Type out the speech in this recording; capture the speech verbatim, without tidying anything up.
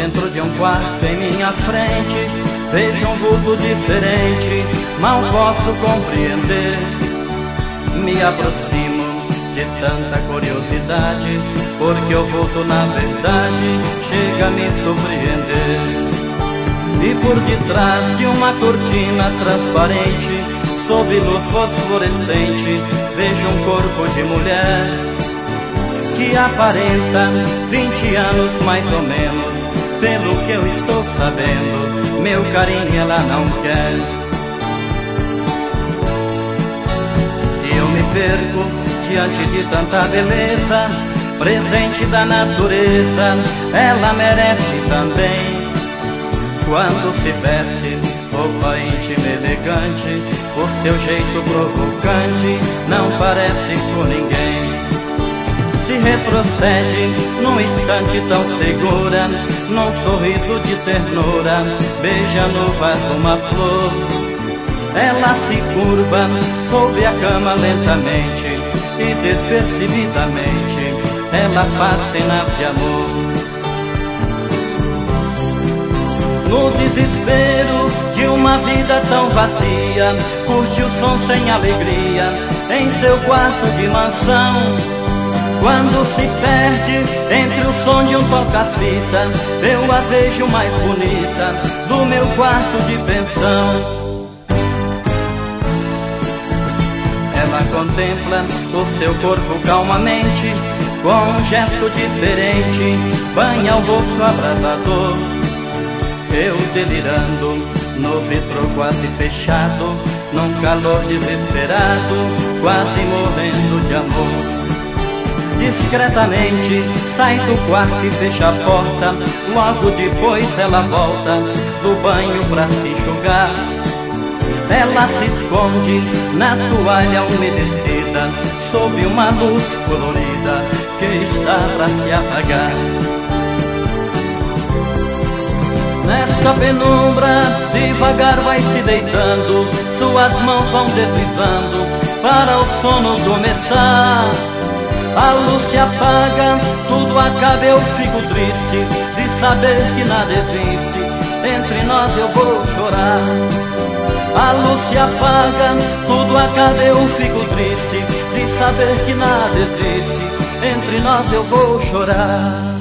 dentro de um quarto em minha frente, vejo um vulto diferente, mal posso compreender. Me aproximo de tanta curiosidade, porque o vulto na verdade chega a me surpreender. E por detrás de uma cortina transparente, sob luz fosforescente, vejo um corpo de mulher que aparenta vinte anos mais ou menos. Pelo que eu estou sabendo, meu carinho ela não quer. E eu me perco diante de tanta beleza, presente da natureza, ela merece também. Quando se veste roupa íntima elegante, o seu jeito provocante não parece com ninguém. Se retrocede num instante tão segura, num sorriso de ternura, beija no vaso uma flor. Ela se curva sobre a cama lentamente e despercebidamente ela faz cenas de amor. No desespero de uma vida tão vazia, curte o som sem alegria em seu quarto de mansão. Quando se perde entre o som de um toca-fita, eu a vejo mais bonita do meu quarto de pensão. Ela contempla o seu corpo calmamente, com um gesto diferente, banha o rosto abrasador. Eu delirando, no vidro quase fechado, num calor desesperado, quase morrendo de amor. Discretamente sai do quarto e fecha a porta, logo depois ela volta do banho pra se enxugar. Ela se esconde na toalha umedecida, sob uma luz colorida que está pra se apagar. Nesta penumbra devagar vai se deitando, suas mãos vão deslizando para o sono começar. A luz se apaga, tudo acaba, eu fico triste de saber que nada existe, entre nós eu vou chorar. A luz se apaga, tudo acaba, eu fico triste de saber que nada existe, entre nós eu vou chorar.